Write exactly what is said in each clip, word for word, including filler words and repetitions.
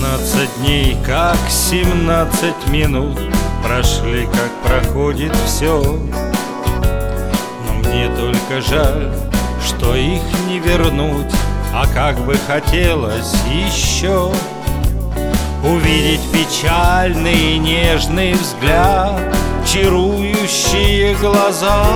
Семнадцать дней, как семнадцать минут, прошли, как проходит все. Но мне только жаль, что их не вернуть, а как бы хотелось еще увидеть печальный и нежный взгляд, чарующие глаза.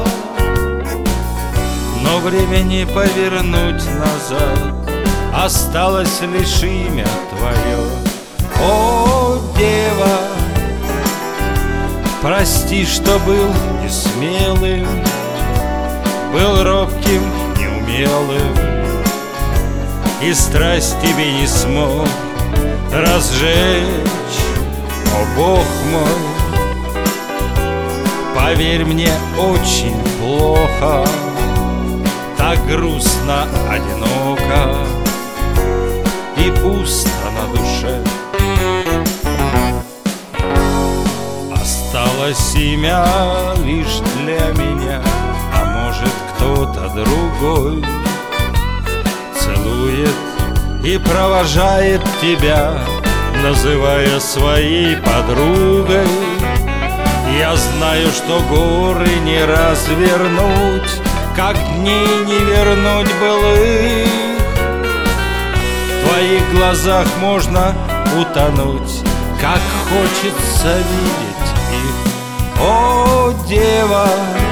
Но время не повернуть назад, осталось лишь имя твое. О, дева, прости, что был несмелым, был робким, неумелым, и страсть тебе не смог разжечь. О, Бог мой, поверь мне, очень плохо, так грустно, одиноко и пусто на душе. Осталось имя лишь для меня, а может кто-то другой целует и провожает тебя, называя своей подругой. Я знаю, что горы не развернуть, как дней не вернуть былых. В твоих глазах можно утонуть, как хочется видеть их. О, дева,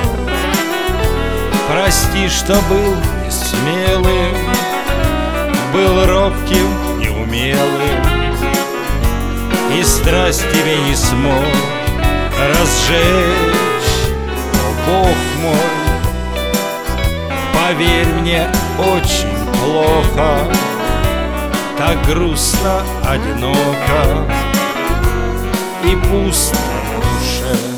прости, что был несмелым, был робким, неумелым, и страсть тебе не смог разжечь. О, Бог мой, поверь мне, очень плохо, так грустно, одиноко и пусто на душе.